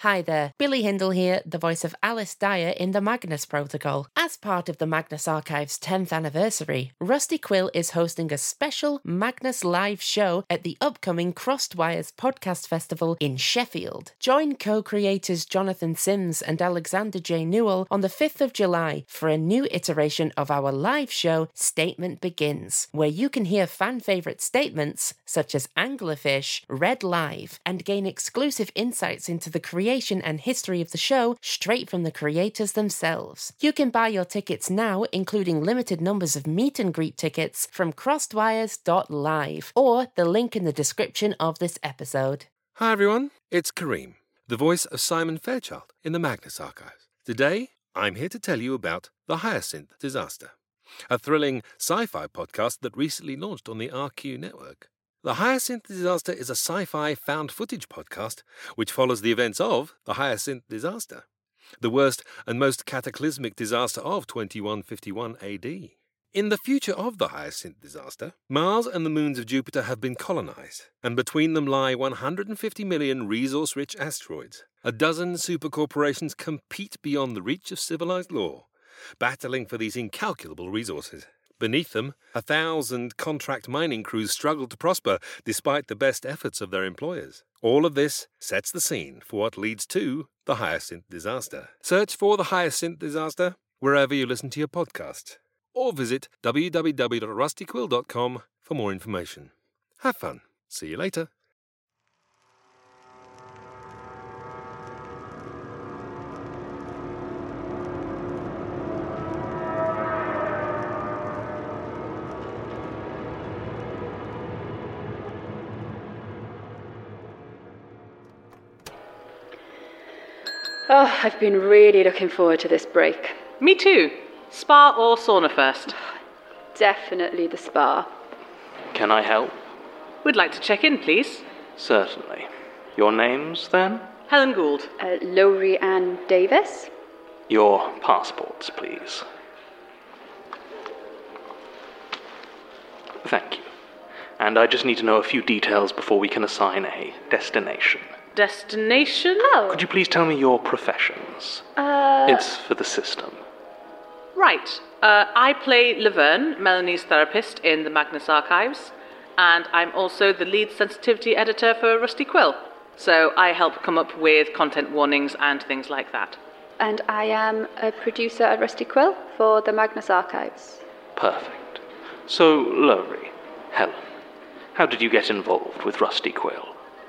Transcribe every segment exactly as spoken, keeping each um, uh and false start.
Hi there, Billy Hindle here, the voice of Alice Dyer in the Magnus Protocol. As part of the Magnus Archive's tenth anniversary, Rusty Quill is hosting a special Magnus live show at the upcoming Crossed Wires Podcast Festival in Sheffield. Join co-creators Jonathan Sims and Alexander J. Newell on the fifth of July for a new iteration of our live show, Statement Begins, where you can hear fan-favourite statements such as Anglerfish read live and gain exclusive insights into the creation and history of the show straight from the creators themselves. You can buy your tickets now, including limited numbers of meet and greet tickets, from crossed wires dot live or the link in the description of this episode. Hi everyone, it's Kareem, the voice of Simon Fairchild in the Magnus Archives. Today, I'm here to tell you about The Hyacinth Disaster, a thrilling sci-fi podcast that recently launched on the R Q network. The Hyacinth Disaster is a sci-fi found-footage podcast which follows the events of the Hyacinth Disaster, the worst and most cataclysmic disaster of twenty-one fifty-one A D. In the future of the Hyacinth Disaster, Mars and the moons of Jupiter have been colonized, and between them lie one hundred fifty million resource-rich asteroids. A dozen supercorporations compete beyond the reach of civilized law, battling for these incalculable resources. Beneath them, a thousand contract mining crews struggle to prosper despite the best efforts of their employers. All of this sets the scene for what leads to the Hyacinth Disaster. Search for the Hyacinth Disaster wherever you listen to your podcasts, or visit w w w dot rusty quill dot com for more information. Have fun. See you later. Oh, I've been really looking forward to this break. Me too. Spa or sauna first? Definitely the spa. Can I help? Would like to check in, please. Certainly. Your names, then? Helen Gould. Uh, Lowry Ann Davis. Your passports, please. Thank you. And I just need to know a few details before we can assign a destination. Destination? Oh. Could you please tell me your professions? Uh... It's for the system. Right. Uh, I play Laverne, Melanie's therapist in the Magnus Archives, and I'm also the lead sensitivity editor for Rusty Quill. So I help come up with content warnings and things like that. And I am a producer at Rusty Quill for the Magnus Archives. Perfect. So, Lowry, Helen, how did you get involved with Rusty Quill?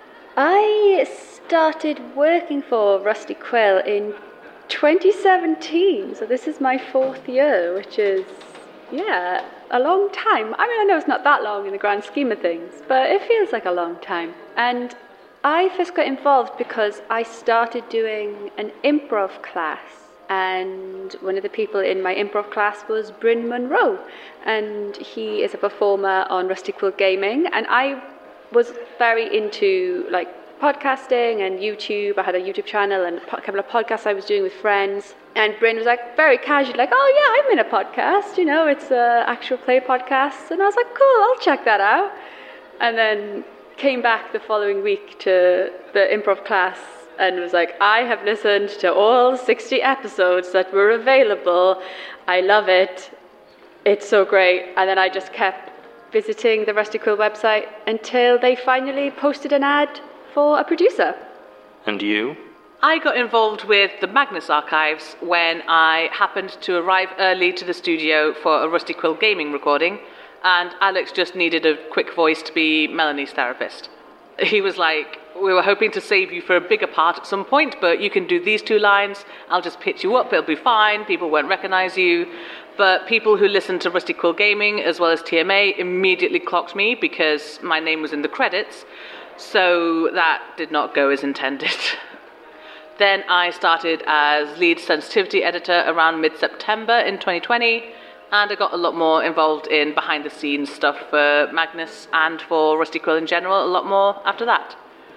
I started working for Rusty Quill in twenty seventeen, so this is my fourth year, which is, yeah, a long time. I mean, I know it's not that long in the grand scheme of things, but it feels like a long time. And I first got involved because I started doing an improv class, and one of the people in my improv class was Bryn Monroe, and he is a performer on Rusty Quill Gaming, and I was very into like podcasting and YouTube. I had a YouTube channel and a couple of podcasts I was doing with friends. And Bryn was like very casual, like, oh yeah, I'm in a podcast, you know, it's a actual play podcast. And I was like, cool, I'll check that out. And then came back the following week to the improv class and was like, I have listened to all sixty episodes that were available. I love it. It's so great. And then I just kept visiting the Rusty Quill website until they finally posted an ad for a producer. And you? I got involved with the Magnus Archives when I happened to arrive early to the studio for a Rusty Quill Gaming recording, and Alex just needed a quick voice to be Melanie's therapist. He was like, we were hoping to save you for a bigger part at some point, but you can do these two lines, I'll just pitch you up, it'll be fine, people won't recognize you. But people who listened to Rusty Quill Gaming as well as T M A immediately clocked me because my name was in the credits, so that did not go as intended. Then I started as lead sensitivity editor around mid-September in twenty twenty, and I got a lot more involved in behind-the-scenes stuff for Magnus and for Rusty Quill in general, a lot more after that.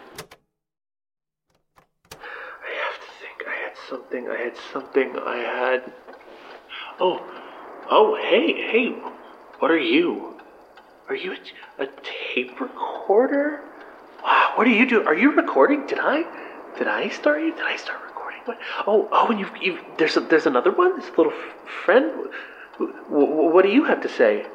I have to think. I had something. I had something. I had... Oh. Oh, hey, hey. What are you? Are you a, a tape recorder? Wow, what do you do? Are you recording? Did I? Did I start you? Did I start recording? What? Oh, oh, and you've, you've there's a, there's another one. This little f- friend. W- w- what do you have to say?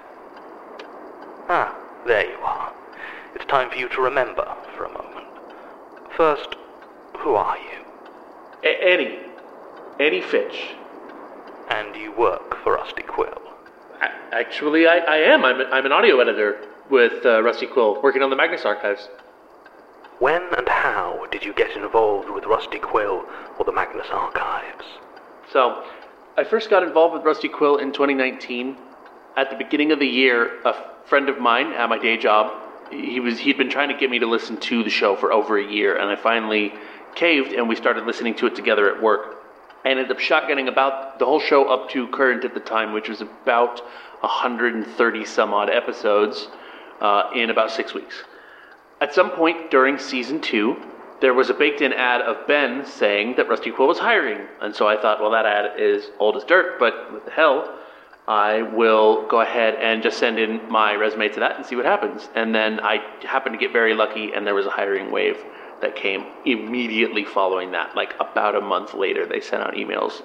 Ah, there you are. It's time for you to remember for a moment. First, who are you? A- Annie. Annie Fitch. And you work for Rusty Quill. I, actually, I, I am. I'm, a, I'm an audio editor with uh, Rusty Quill, working on the Magnus Archives. When and how did you get involved with Rusty Quill or the Magnus Archives? So, I first got involved with Rusty Quill in twenty nineteen. At the beginning of the year, a friend of mine at my day job, he was he'd been trying to get me to listen to the show for over a year, and I finally caved, and we started listening to it together at work. I ended up shotgunning about the whole show up to current at the time, which was about one hundred thirty some odd episodes uh, in about six weeks. At some point during season two, there was a baked-in ad of Ben saying that Rusty Quill was hiring, and so I thought, well, that ad is old as dirt, but what the hell, I will go ahead and just send in my resume to that and see what happens. And then I happened to get very lucky, and there was a hiring wave that came immediately following that. Like about a month later, they sent out emails.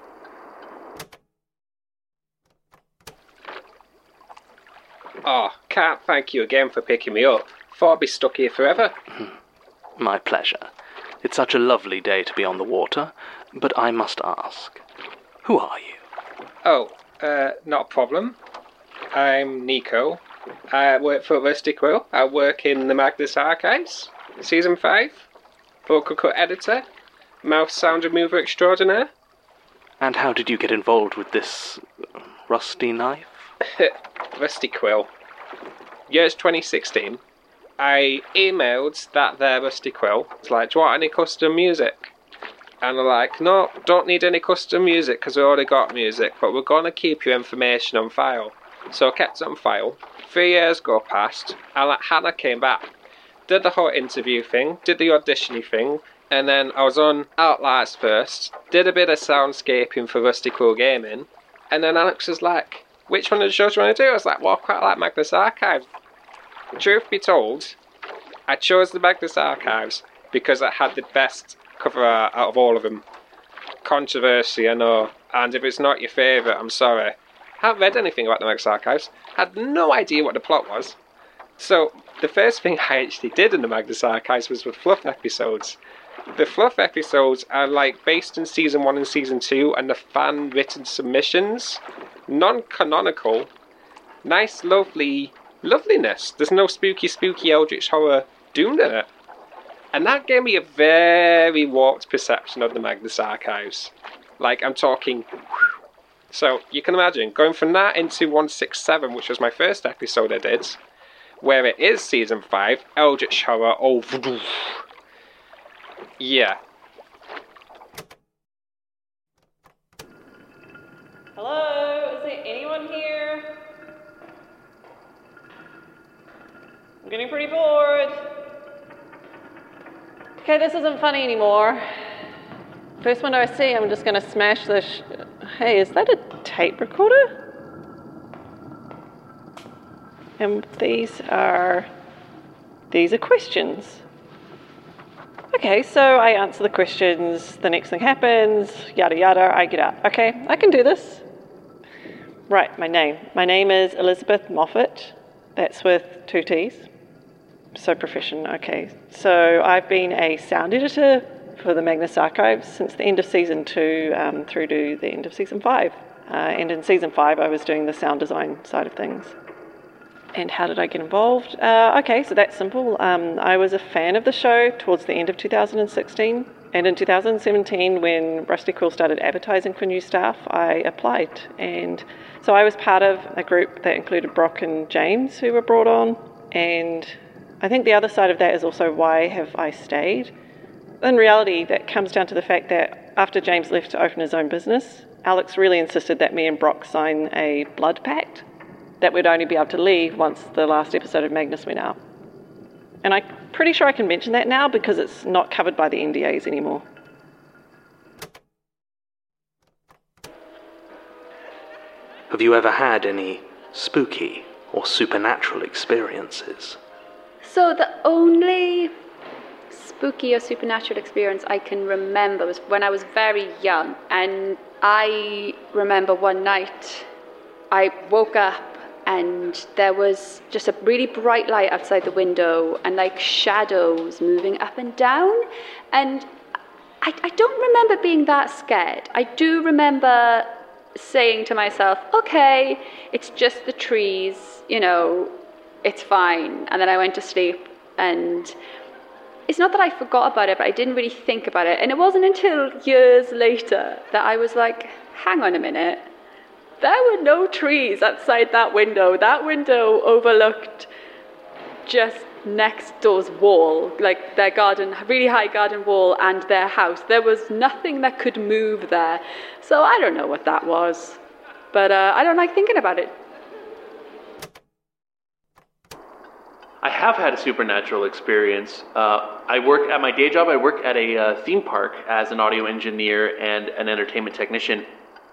Oh, can't thank you again for picking me up. Thought I'd be stuck here forever. My pleasure. It's such a lovely day to be on the water, but I must ask, who are you? Oh, uh, not a problem. I'm Nico. I work for Rusty Quill. I work in the Magnus Archives. Season five. Vocal cut editor. Mouth sound remover extraordinaire. And how did you get involved with this rusty knife? Rusty Quill. Year's twenty sixteen. I emailed that there Rusty Quill. It's like, do you want any custom music? And they're like, no, don't need any custom music because we already got music, but we're going to keep your information on file. So I kept it on file. Three years go past, and like, Hannah came back. Did the whole interview thing, did the auditioning thing, and then I was on Outliers first, did a bit of soundscaping for Rusty Quill Gaming, and then Alex was like, which one of the shows do you want to do? I was like, well, I quite like Magnus Archives. Truth be told, I chose the Magnus Archives because it had the best cover art out of all of them. Controversy, I know, and if it's not your favourite, I'm sorry. I haven't read anything about the Magnus Archives, had no idea what the plot was. So, the first thing I actually did in the Magnus Archives was with fluff episodes. The fluff episodes are like based in season one and season two, and the fan-written submissions, non-canonical, nice, lovely loveliness. There's no spooky, spooky eldritch horror doomed in it. And that gave me a very warped perception of the Magnus Archives. Like, I'm talking... So, you can imagine, going from that into one sixty-seven, which was my first episode I did, where it is season five, eldritch horror, oh... Yeah. Hello? Is there anyone here? I'm getting pretty bored. Okay, this isn't funny anymore. First window I see, I'm just going to smash this. Sh- hey, is that a tape recorder? And these are... These are questions. Okay, so I answer the questions, the next thing happens, yada yada, I get out. Okay, I can do this. Right, my name. My name is Elizabeth Moffat. That's with two T's. So proficient, okay. So I've been a sound editor for the Magnus Archives since the end of season two um, through to the end of season five. Uh, and in season five, I was doing the sound design side of things. And how did I get involved? Uh, okay, so that's simple. Um, I was a fan of the show towards the end of two thousand sixteen. And in two thousand seventeen, when Rusty Quill started advertising for new staff, I applied. And so I was part of a group that included Brock and James, who were brought on. And I think the other side of that is also why have I stayed? In reality, that comes down to the fact that after James left to open his own business, Alex really insisted that me and Brock sign a blood pact that we'd only be able to leave once the last episode of Magnus went out. And I'm pretty sure I can mention that now because it's not covered by the N D As anymore. Have you ever had any spooky or supernatural experiences? So the only spooky or supernatural experience I can remember was when I was very young. And I remember one night I woke up and there was just a really bright light outside the window and like shadows moving up and down. And I, I don't remember being that scared. I do remember saying to myself, okay, it's just the trees, you know, it's fine. And then I went to sleep, and it's not that I forgot about it, but I didn't really think about it. And it wasn't until years later that I was like, hang on a minute. There were no trees outside that window. That window overlooked just next door's wall, like their garden, really high garden wall, and their house. There was nothing that could move there. So I don't know what that was, but uh, I don't like thinking about it. I have had a supernatural experience. Uh, I work at my day job. I work at a uh, theme park as an audio engineer and an entertainment technician.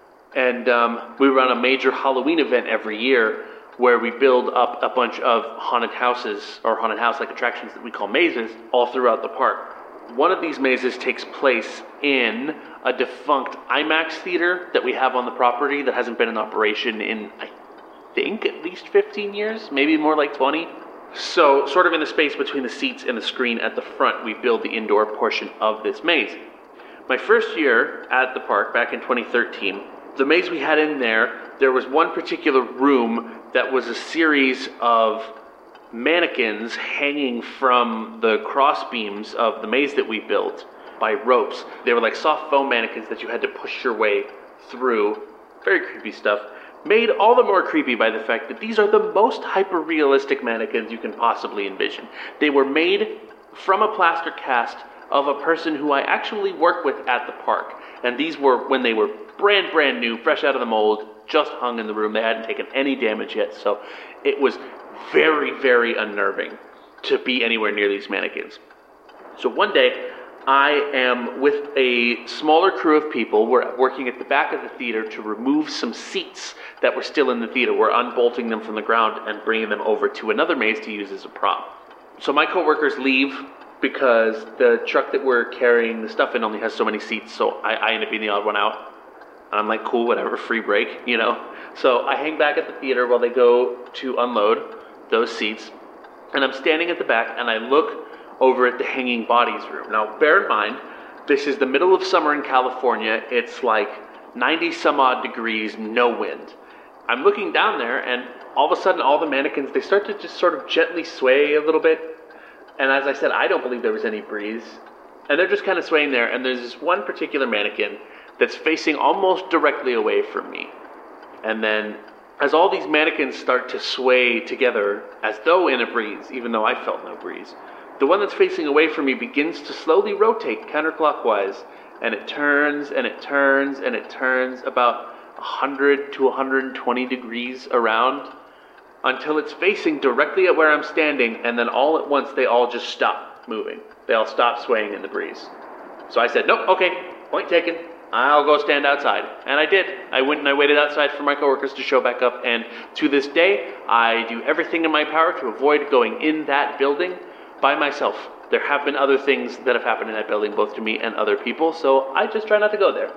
And um, we run a major Halloween event every year where we build up a bunch of haunted houses or haunted house-like attractions that we call mazes all throughout the park. One of these mazes takes place in a defunct IMAX theater that we have on the property that hasn't been in operation in, I think, at least fifteen years, maybe more like twenty. So, sort of in the space between the seats and the screen at the front, we build the indoor portion of this maze. My first year at the park, back in twenty thirteen, the maze we had in there, there was one particular room that was a series of mannequins hanging from the cross beams of the maze that we built by ropes. They were like soft foam mannequins that you had to push your way through. Very creepy stuff. Made all the more creepy by the fact that these are the most hyper-realistic mannequins you can possibly envision. They were made from a plaster cast of a person who I actually work with at the park. And these were when they were brand, brand new, fresh out of the mold, just hung in the room. They hadn't taken any damage yet, so it was very, very unnerving to be anywhere near these mannequins. So one day, I am with a smaller crew of people. We're working at the back of the theater to remove some seats that were still in the theater. We're unbolting them from the ground and bringing them over to another maze to use as a prop. So my coworkers leave because the truck that we're carrying the stuff in only has so many seats, so I, I end up being the odd one out. And I'm like, cool, whatever, free break, you know. So I hang back at the theater while they go to unload those seats. And I'm standing at the back, and I look over at the hanging bodies room. Now, bear in mind, this is the middle of summer in California. It's like ninety some odd degrees, no wind. I'm looking down there, and all of a sudden, all the mannequins, they start to just sort of gently sway a little bit. And as I said, I don't believe there was any breeze. And they're just kind of swaying there, and there's this one particular mannequin that's facing almost directly away from me. And then, as all these mannequins start to sway together, as though in a breeze, even though I felt no breeze, the one that's facing away from me begins to slowly rotate counterclockwise, and it turns, and it turns, and it turns about one hundred to one hundred twenty degrees around, until it's facing directly at where I'm standing, and then all at once they all just stop moving. They all stop swaying in the breeze. So I said, nope, okay, point taken. I'll go stand outside. And I did. I went and I waited outside for my coworkers to show back up, and to this day, I do everything in my power to avoid going in that building by myself. There have been other things that have happened in that building, both to me and other people, so I just try not to go there.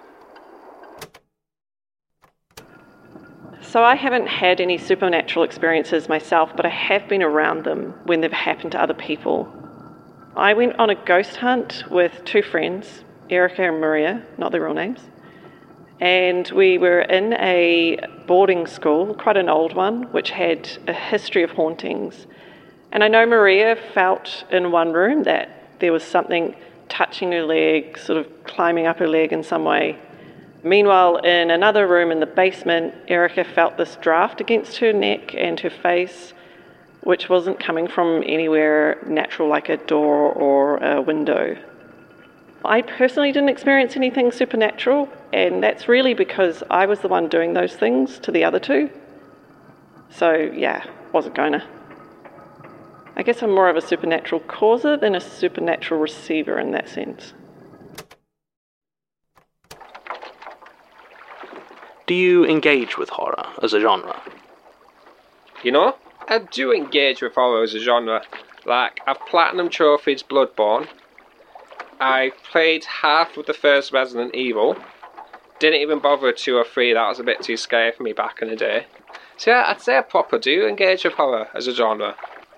So I haven't had any supernatural experiences myself, but I have been around them when they've happened to other people. I went on a ghost hunt with two friends, Erica and Maria, not their real names, and we were in a boarding school, quite an old one, which had a history of hauntings. And I know Maria felt in one room that there was something touching her leg, sort of climbing up her leg in some way. Meanwhile, in another room in the basement, Erica felt this draft against her neck and her face, which wasn't coming from anywhere natural like a door or a window. I personally didn't experience anything supernatural, and that's really because I was the one doing those things to the other two. So, yeah, wasn't gonna. I guess I'm more of a supernatural causer than a supernatural receiver in that sense. Do you engage with horror as a genre? You know, I do engage with horror as a genre. Like, I've platinum trophied Bloodborne, I played half of the first Resident Evil. Didn't even bother with two or three, that was a bit too scary for me back in the day. So yeah, I'd say I proper do engage with horror as a genre.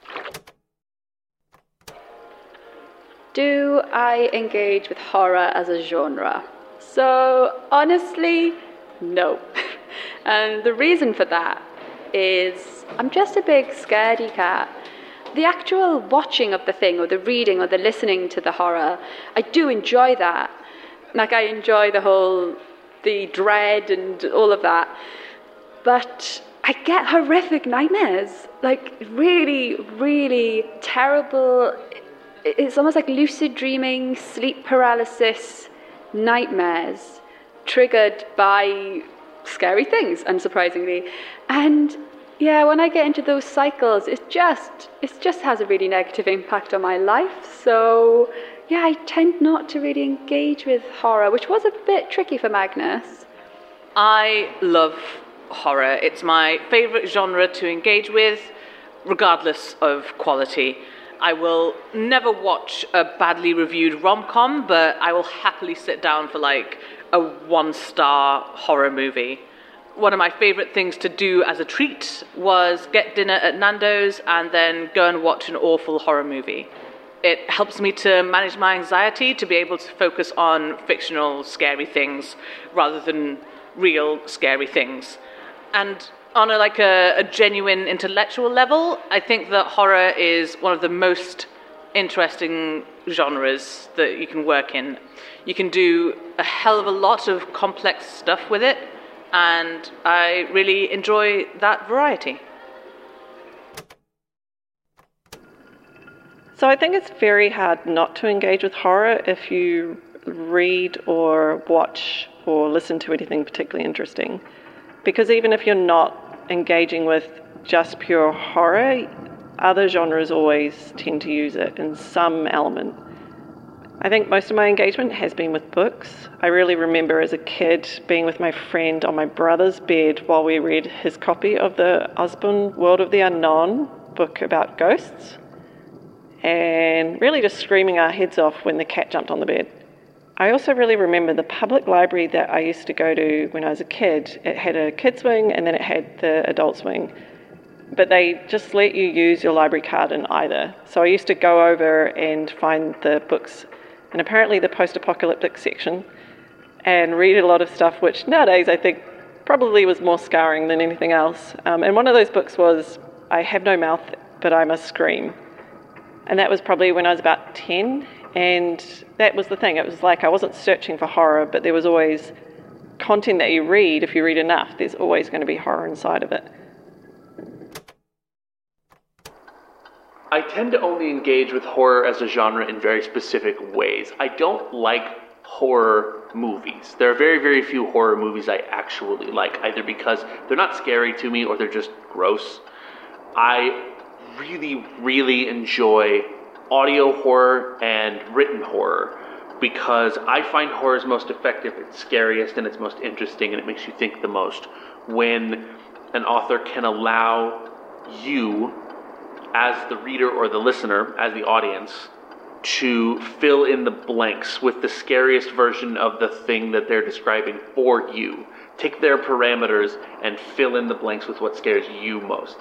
Do I engage with horror as a genre? So, honestly, no. And the reason for that is I'm just a big scaredy cat. The actual watching of the thing, or the reading, or the listening to the horror, I do enjoy that. Like, I enjoy the whole, the dread and all of that. But I get horrific nightmares. Like, really, really terrible. It's almost like lucid dreaming, sleep paralysis, nightmares, triggered by scary things, unsurprisingly. And yeah, when I get into those cycles, it just it just has a really negative impact on my life. So yeah, I tend not to really engage with horror, which was a bit tricky for Magnus. I love horror. It's my favourite genre to engage with, regardless of quality. I will never watch a badly reviewed rom-com, but I will happily sit down for like a one-star horror movie. One of my favourite things to do as a treat was get dinner at Nando's and then go and watch an awful horror movie. It helps me to manage my anxiety, to be able to focus on fictional scary things rather than real scary things. And on a, like a, a genuine intellectual level, I think that horror is one of the most interesting genres that you can work in. You can do a hell of a lot of complex stuff with it, and I really enjoy that variety. So I think it's very hard not to engage with horror if you read or watch or listen to anything particularly interesting. Because even if you're not engaging with just pure horror, other genres always tend to use it in some element. I think most of my engagement has been with books. I really remember as a kid being with my friend on my brother's bed while we read his copy of the Usborne World of the Unknown book about ghosts, and really just screaming our heads off when the cat jumped on the bed. I also really remember the public library that I used to go to when I was a kid. It had a kids wing and then it had the adults wing. But they just let you use your library card in either. So I used to go over and find the books, and apparently the post-apocalyptic section, and read a lot of stuff which nowadays I think probably was more scarring than anything else. Um, and one of those books was I Have No Mouth, But I Must Scream. And that was probably when I was about ten. And that was the thing. It was like I wasn't searching for horror, but there was always content that you read. If you read enough, there's always going to be horror inside of it. I tend to only engage with horror as a genre in very specific ways. I don't like horror movies. There are very, very few horror movies I actually like, either because they're not scary to me or they're just gross. I really, really enjoy audio horror and written horror because I find horror is most effective, it's scariest, and it's most interesting, and it makes you think the most when an author can allow you as the reader or the listener, as the audience, to fill in the blanks with the scariest version of the thing that they're describing for you. Take their parameters and fill in the blanks with what scares you most.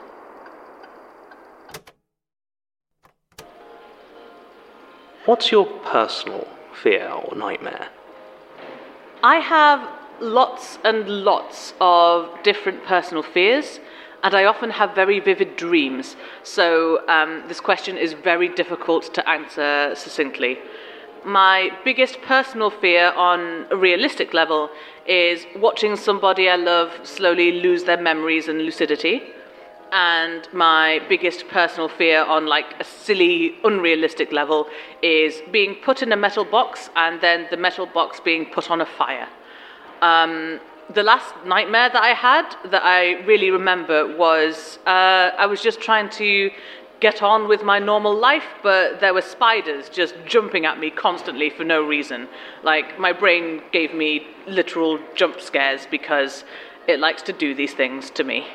What's your personal fear or nightmare? I have lots and lots of different personal fears, and I often have very vivid dreams, so um, this question is very difficult to answer succinctly. My biggest personal fear on a realistic level is watching somebody I love slowly lose their memories and lucidity. And my biggest personal fear on like a silly, unrealistic level is being put in a metal box and then the metal box being put on a fire. Um, the last nightmare that I had that I really remember was uh, I was just trying to get on with my normal life, but there were spiders just jumping at me constantly for no reason. Like, my brain gave me literal jump scares because it likes to do these things to me.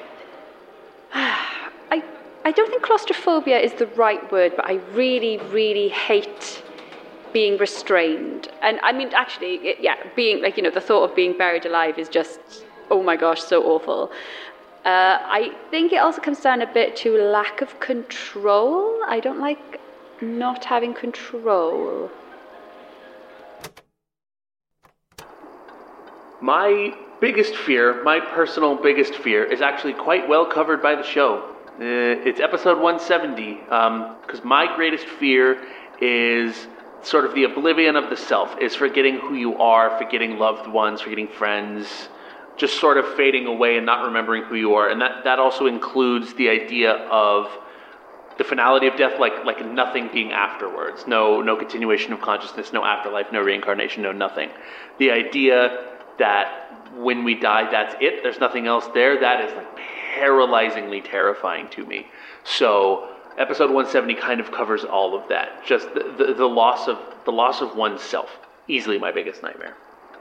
I, I don't think claustrophobia is the right word, but I really, really hate being restrained. And I mean, actually, it, yeah, being like, you know, the thought of being buried alive is just, oh my gosh, so awful. Uh, I think it also comes down a bit to lack of control. I don't like not having control. My biggest fear, my personal biggest fear, is actually quite well covered by the show. Uh, it's episode one seventy, because um, my greatest fear is sort of the oblivion of the self, is forgetting who you are, forgetting loved ones, forgetting friends, just sort of fading away and not remembering who you are. And that, that also includes the idea of the finality of death, like like nothing being afterwards. No, no continuation of consciousness, no afterlife, no reincarnation, no nothing. The idea that when we die, that's it, there's nothing else there, that is like paralyzingly terrifying to me. So episode one seventy kind of covers all of that. Just the, the, the loss of the loss of oneself. Easily my biggest nightmare.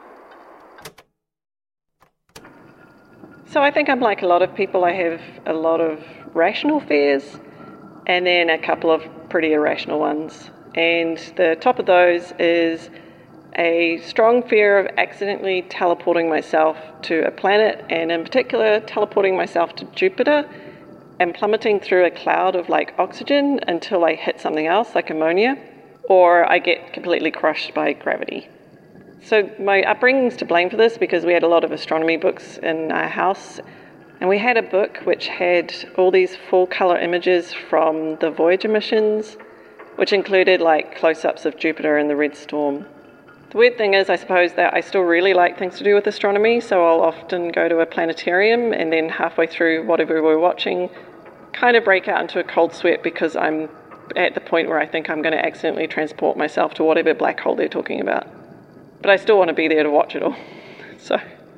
So I think I'm like a lot of people. I have a lot of rational fears and then a couple of pretty irrational ones. And the top of those is a strong fear of accidentally teleporting myself to a planet, and in particular teleporting myself to Jupiter and plummeting through a cloud of like oxygen until I hit something else like ammonia, or I get completely crushed by gravity. So my upbringing's to blame for this because we had a lot of astronomy books in our house, and we had a book which had all these full colour images from the Voyager missions, which included like close-ups of Jupiter and the red storm. The weird thing is, I suppose, that I still really like things to do with astronomy, so I'll often go to a planetarium and then halfway through whatever we're watching, kind of break out into a cold sweat because I'm at the point where I think I'm going to accidentally transport myself to whatever black hole they're talking about. But I still want to be there to watch it all. So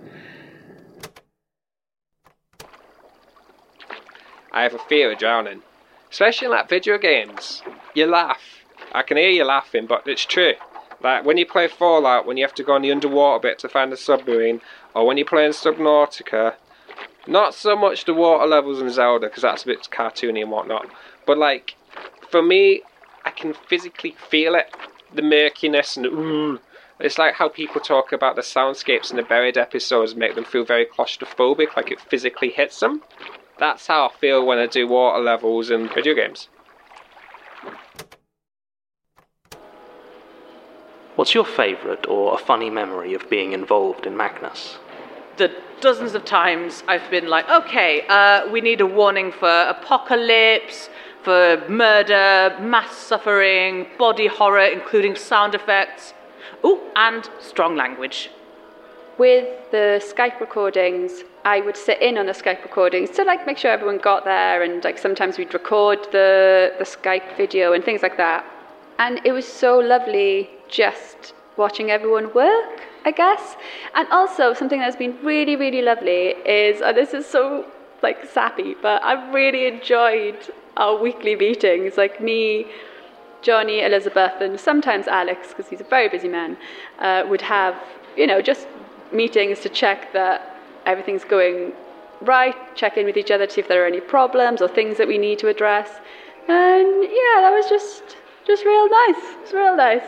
I have a fear of drowning, especially in like video games. You laugh. I can hear you laughing, but it's true. Like when you play Fallout, when you have to go on the underwater bit to find a submarine, or when you're playing Subnautica, not so much the water levels in Zelda, because that's a bit cartoony and whatnot, but like, for me, I can physically feel it, the murkiness and the ooh. It's like how people talk about the soundscapes in the Buried episodes make them feel very claustrophobic, like it physically hits them. That's how I feel when I do water levels in video games. What's your favourite or a funny memory of being involved in Magnus? The dozens of times I've been like, okay, uh, we need a warning for apocalypse, for murder, mass suffering, body horror, including sound effects. Ooh, and strong language. With the Skype recordings, I would sit in on the Skype recordings to like make sure everyone got there, and like sometimes we'd record the, the Skype video and things like that. And it was so lovely just watching everyone work, I guess. And also something that's been really, really lovely is, and this is so like sappy, but I've really enjoyed our weekly meetings, like me, Johnny, Elizabeth, and sometimes Alex, because he's a very busy man, uh, would have, you know, just meetings to check that everything's going right, check in with each other to see if there are any problems or things that we need to address. And yeah, that was just just real nice. It was real nice.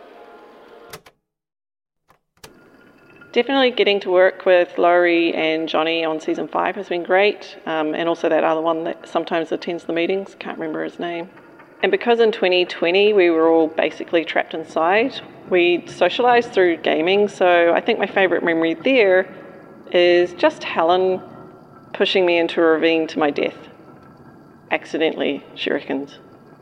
Definitely getting to work with Laurie and Johnny on season five has been great, um, and also that other one that sometimes attends the meetings, can't remember his name. And because in twenty twenty we were all basically trapped inside, we socialised through gaming, so I think my favourite memory there is just Helen pushing me into a ravine to my death. Accidentally, she reckons.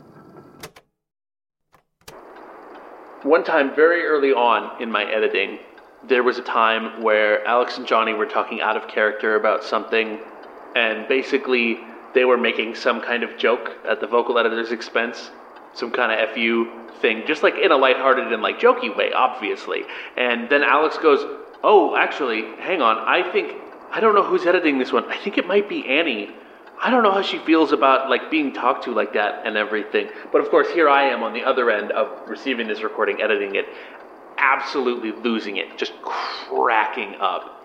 One time, very early on in my editing, there was a time where Alex and Johnny were talking out of character about something, and basically they were making some kind of joke at the vocal editor's expense, some kind of F U thing, just like in a lighthearted and like jokey way, obviously. And then Alex goes, oh, actually, hang on, I think, I don't know who's editing this one. I think it might be Annie. I don't know how she feels about like being talked to like that and everything. But of course, here I am on the other end of receiving this recording, editing it, absolutely losing it, just cracking up.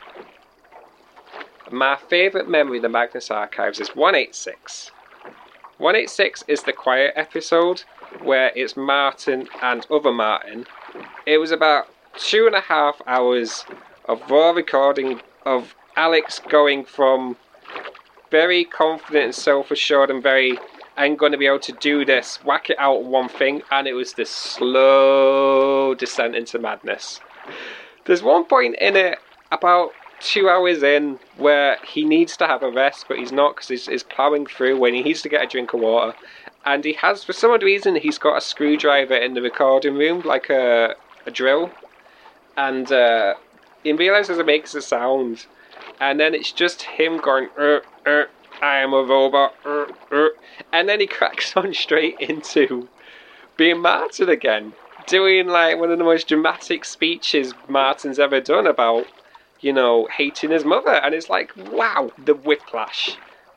My favourite memory of the Magnus Archives is one eighty-six. one eighty-six is the quiet episode, where it's Martin and other Martin. It was about two and a half hours of raw recording of Alex going from very confident and self-assured and very, I'm going to be able to do this, whack it out one thing, and it was this slow descent into madness. There's one point in it, about two hours in, where he needs to have a rest, but he's not because he's, he's ploughing through when he needs to get a drink of water. And he has, for some odd reason, he's got a screwdriver in the recording room, like a, a drill. And uh, he realises it makes a sound. And then it's just him going, er, er, I am a robot, er, er. And then he cracks on straight into being Martin again. Doing like one of the most dramatic speeches Martin's ever done about, you know, hating his mother. And it's like, wow, the whiplash.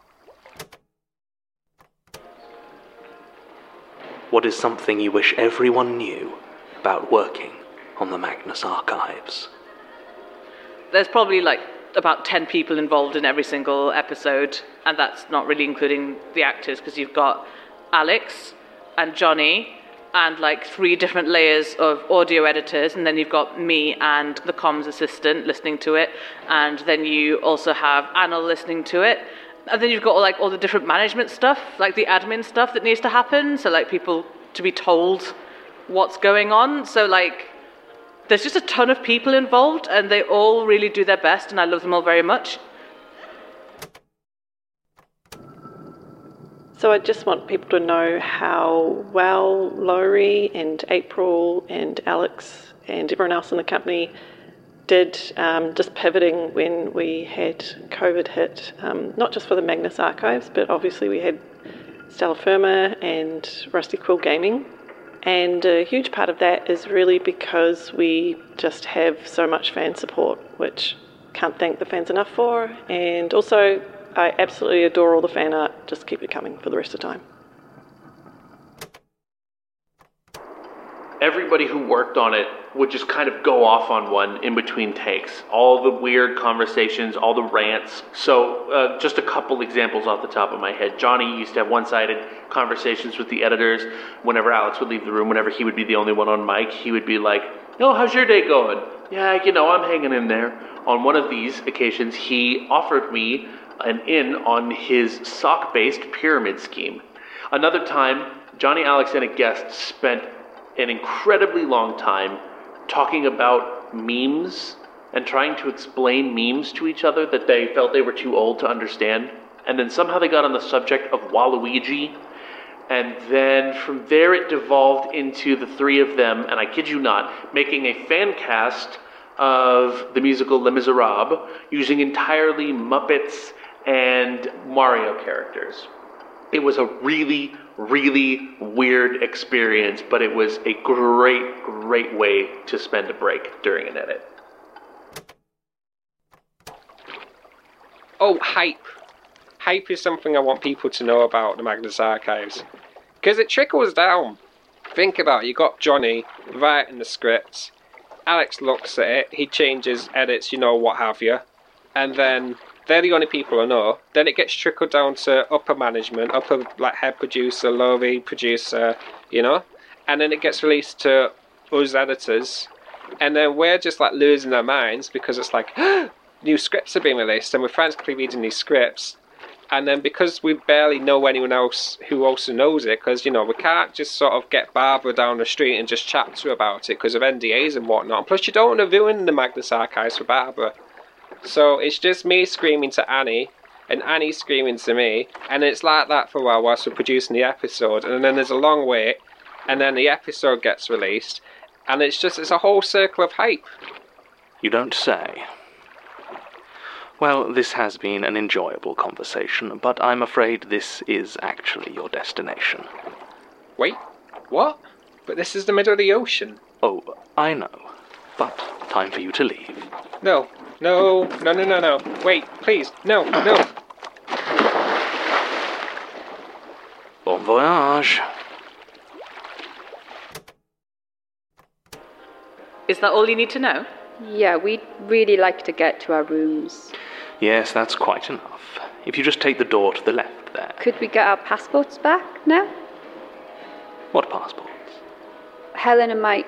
What is something you wish everyone knew about working on the Magnus Archives? There's probably like about ten people involved in every single episode, and that's not really including the actors, because you've got Alex and Johnny and like three different layers of audio editors, and then you've got me and the comms assistant listening to it, and then you also have Anna listening to it. And then you've got like all the different management stuff, like the admin stuff that needs to happen. So like people to be told what's going on. So like there's just a ton of people involved, and they all really do their best, and I love them all very much. So I just want people to know how well Laurie and April and Alex and everyone else in the company did um, just pivoting when we had COVID hit, um, not just for the Magnus Archives, but obviously we had Stella Firma and Rusty Quill Gaming. And a huge part of that is really because we just have so much fan support, which can't thank the fans enough for. And also, I absolutely adore all the fan art. Just keep it coming for the rest of the time. Everybody who worked on it would just kind of go off on one in between takes. All the weird conversations, all the rants. So uh, just a couple examples off the top of my head. Johnny used to have one-sided conversations with the editors. Whenever Alex would leave the room, whenever he would be the only one on mic, he would be like, oh, how's your day going? Yeah, you know, I'm hanging in there. On one of these occasions, he offered me an in on his sock-based pyramid scheme. Another time, Johnny, Alex, and a guest spent an incredibly long time talking about memes and trying to explain memes to each other that they felt they were too old to understand. And then somehow they got on the subject of Waluigi. And then from there it devolved into the three of them, and I kid you not, making a fan cast of the musical Les Miserables using entirely Muppets and Mario characters. It was a really, really weird experience, but it was a great, great way to spend a break during an edit. Oh, hype. Hype is something I want people to know about the Magnus Archives. Because it trickles down. Think about it, you got Johnny writing the scripts. Alex looks at it, he changes, edits, you know, what have you. And then they're the only people I know. Then it gets trickled down to upper management, upper like head producer, Laurie, producer, you know. And then it gets released to us editors. And then we're just like losing our minds because it's like, new scripts are being released and we're frantically reading these scripts. And then because we barely know anyone else who also knows it, because, you know, we can't just sort of get Barbara down the street and just chat to her about it because of N D As and whatnot. And plus you don't want to ruin the Magnus Archives for Barbara. So it's just me screaming to Annie, and Annie screaming to me, and it's like that for a while whilst we're producing the episode, and then there's a long wait, and then the episode gets released, and it's just, it's a whole circle of hype. You don't say. Well, this has been an enjoyable conversation, but I'm afraid this is actually your destination. Wait, what? But this is the middle of the ocean. Oh, I know, but time for you to leave. No. No, no, no, no, no. Wait, please. No, no. Bon voyage. Is that all you need to know? Yeah, we'd really like to get to our rooms. Yes, that's quite enough. If you just take the door to the left there. Could we get our passports back now? What passports? Helen and my...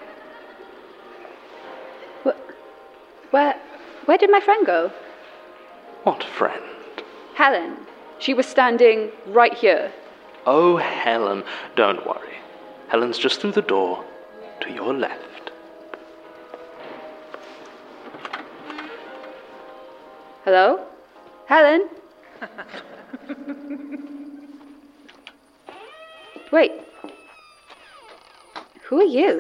Wh- Where... Where did my friend go? What friend? Helen. She was standing right here. Oh, Helen. Don't worry. Helen's just through the door to your left. Hello? Helen? Wait. Who are you?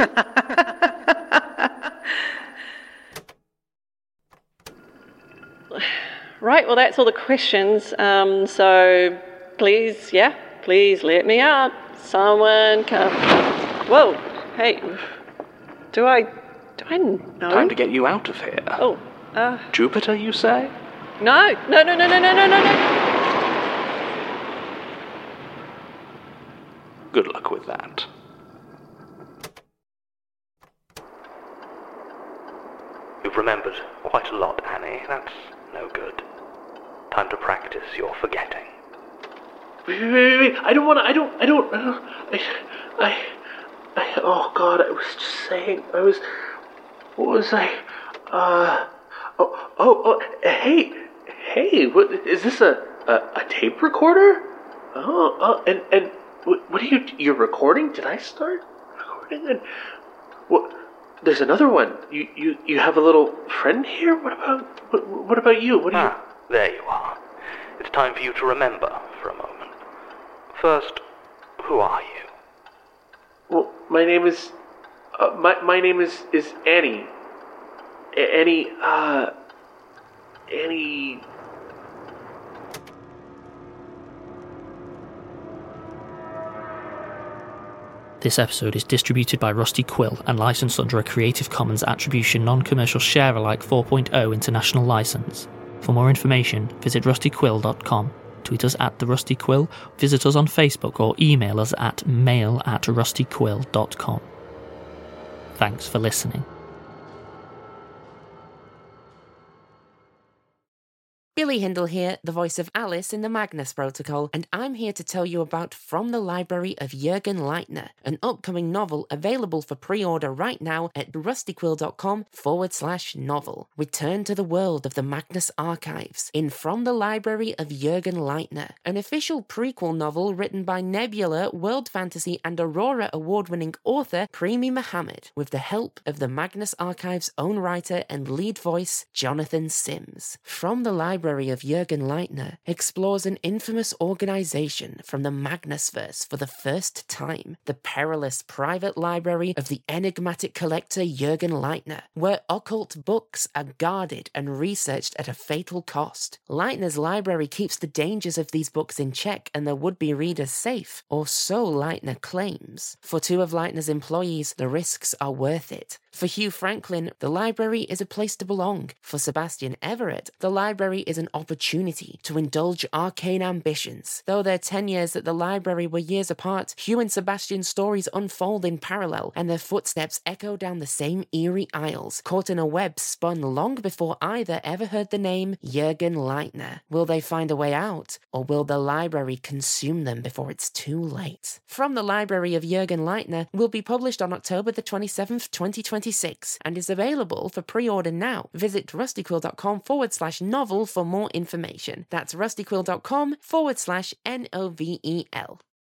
Right, well, that's all the questions. Um, so, please, yeah, please let me out. Someone come. Whoa, hey. Do I. Do I know? Time to get you out of here. Oh, uh. Jupiter, you say? No, no, no, no, no, no, no, no, no. Good luck with that. You've remembered quite a lot, Annie. That's no good. Time to practice your forgetting. Wait, wait, wait, wait. I don't want to, I don't, I don't, I, I, I, oh God, I was just saying, I was, what was I, uh, oh, oh, oh hey, hey, what, is this a, a, a tape recorder? Oh, oh, and, and, what, what are you, you're recording? Did I start recording? And, what, there's another one. You, you, you have a little friend here? What about, what, what about you? What do you? Ah, there you are. It's time for you to remember for a moment. First, who are you? Well, my name is, uh, my, my name is, is Annie. A- Annie, uh, Annie... This episode is distributed by Rusty Quill and licensed under a Creative Commons Attribution Non-Commercial Share-alike four point oh international license. For more information, visit rusty quill dot com, tweet us at the Rusty Quill, visit us on Facebook, or email us at mail at rusty quill dot com. Thanks for listening. Billy Hindle here, the voice of Alice in the Magnus Protocol, and I'm here to tell you about From the Library of Jürgen Leitner, an upcoming novel available for pre-order right now at rustyquill.com forward slash novel. Return to the world of the Magnus Archives in From the Library of Jürgen Leitner, an official prequel novel written by Nebula, World Fantasy and Aurora award-winning author Primi Mohammed, with the help of the Magnus Archives' own writer and lead voice, Jonathan Sims. From the Library of Jürgen Leitner explores an infamous organization from the Magnusverse for the first time, the perilous private library of the enigmatic collector Jürgen Leitner, where occult books are guarded and researched at a fatal cost. Leitner's library keeps the dangers of these books in check and their would-be readers safe, or so Leitner claims. For two of Leitner's employees, the risks are worth it. For Hugh Franklin, the library is a place to belong. For Sebastian Everett, the library is an opportunity to indulge arcane ambitions. Though their ten years at the library were years apart, Hugh and Sebastian's stories unfold in parallel, and their footsteps echo down the same eerie aisles, caught in a web spun long before either ever heard the name Jürgen Leitner. Will they find a way out, or will the library consume them before it's too late? From the Library of Jürgen Leitner will be published on October the twenty-seventh, twenty twenty-six, and is available for pre-order now. Visit rustyquill.com forward slash novel for more information. That's rustyquill.com forward slash N O V E L.